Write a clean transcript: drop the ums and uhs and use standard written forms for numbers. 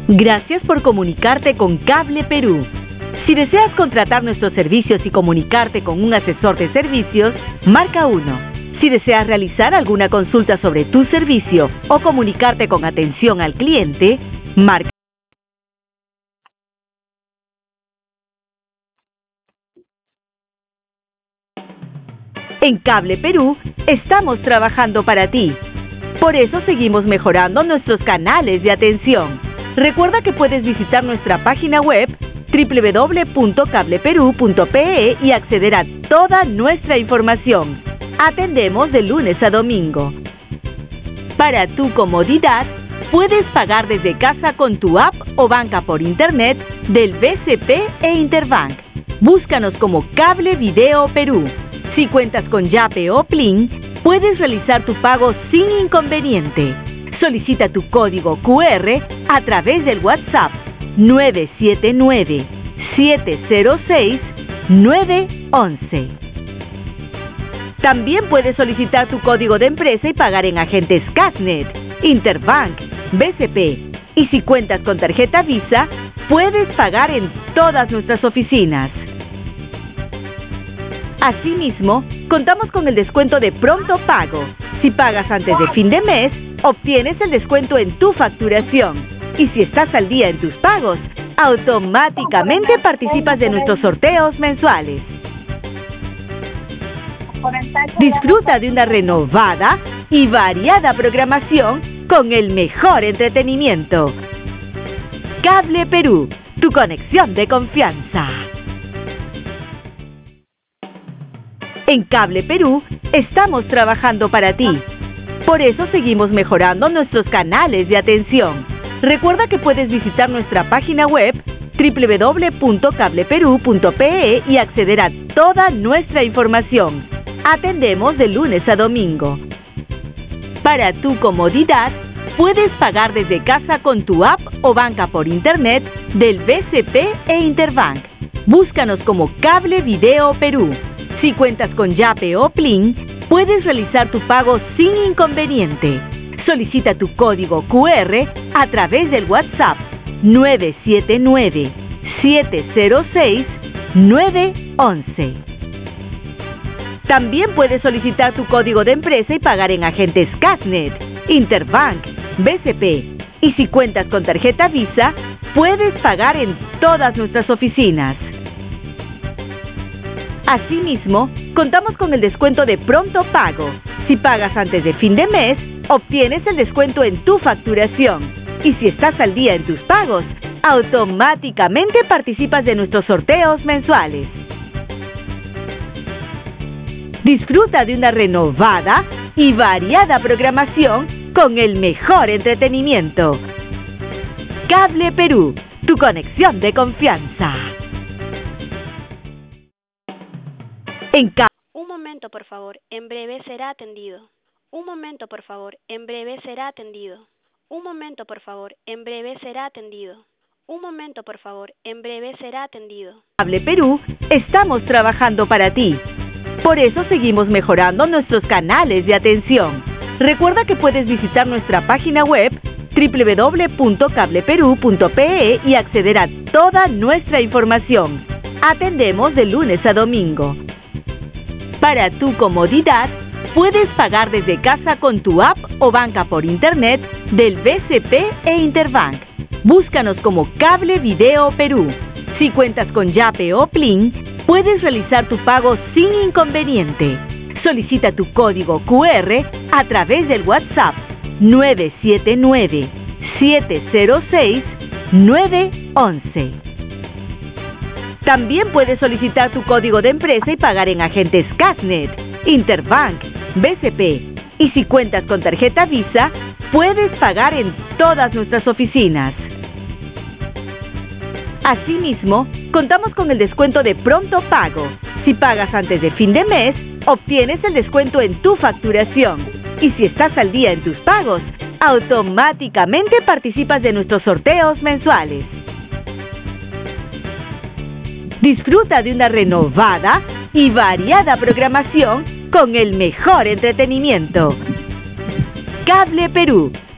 Gracias por comunicarte con Cable Perú. Si deseas contratar nuestros servicios y comunicarte con un asesor de servicios, marca 1. Si deseas realizar alguna consulta sobre tu servicio o comunicarte con atención al cliente, marca. En Cable Perú estamos trabajando para ti. Por eso seguimos mejorando nuestros canales de atención. Recuerda que puedes visitar nuestra página web www.cableperú.pe y acceder a toda nuestra información. Atendemos de lunes a domingo. Para tu comodidad, puedes pagar desde casa con tu app o banca por internet del BCP e Interbank. Búscanos como Cable Video Perú. Si cuentas con Yape o Plin, puedes realizar tu pago sin inconveniente. Solicita tu código QR a través del WhatsApp 979-706-911. También puedes solicitar tu código de empresa y pagar en agentes Casnet, Interbank, BCP. Y si cuentas con tarjeta Visa, puedes pagar en todas nuestras oficinas. Asimismo, contamos con el descuento de pronto pago. Si pagas antes de fin de mes, obtienes el descuento en tu facturación. Y si estás al día en tus pagos, automáticamente participas de nuestros sorteos mensuales. Disfruta de una renovada y variada programación con el mejor entretenimiento. Cable Perú, tu conexión de confianza. En Cable Perú estamos trabajando para ti. Por eso seguimos mejorando nuestros canales de atención. Recuerda que puedes visitar nuestra página web www.cableperú.pe y acceder a toda nuestra información. Atendemos de lunes a domingo. Para tu comodidad, puedes pagar desde casa con tu app o banca por internet del BCP e Interbank. Búscanos como Cable Video Perú. Si cuentas con Yape o Plin, puedes realizar tu pago sin inconveniente. Solicita tu código QR a través del WhatsApp 979-706-911. También puedes solicitar tu código de empresa y pagar en agentes Casnet, Interbank, BCP. Y si cuentas con tarjeta Visa, puedes pagar en todas nuestras oficinas. Asimismo, contamos con el descuento de pronto pago. Si pagas antes de fin de mes, obtienes el descuento en tu facturación. Y si estás al día en tus pagos, automáticamente participas de nuestros sorteos mensuales. Disfruta de una renovada y variada programación con el mejor entretenimiento. Cable Perú, tu conexión de confianza. Un momento, por favor, en breve será atendido. Un momento, por favor, en breve será atendido. Un momento, por favor, en breve será atendido. Un momento, por favor, en breve será atendido. Cable Perú, estamos trabajando para ti. Por eso seguimos mejorando nuestros canales de atención. Recuerda que puedes visitar nuestra página web www.cableperú.pe y acceder a toda nuestra información. Atendemos de lunes a domingo. Para tu comodidad, puedes pagar desde casa con tu app o banca por internet del BCP e Interbank. Búscanos como Cable Video Perú. Si cuentas con Yape o Plin, puedes realizar tu pago sin inconveniente. Solicita tu código QR a través del WhatsApp 979-706-911. También puedes solicitar tu código de empresa y pagar en agentes Casnet, Interbank, BCP. Y si cuentas con tarjeta Visa, puedes pagar en todas nuestras oficinas. Asimismo, contamos con el descuento de pronto pago. Si pagas antes de fin de mes, obtienes el descuento en tu facturación. Y si estás al día en tus pagos, automáticamente participas de nuestros sorteos mensuales. Disfruta de una renovada y variada programación con el mejor entretenimiento. Cable Perú,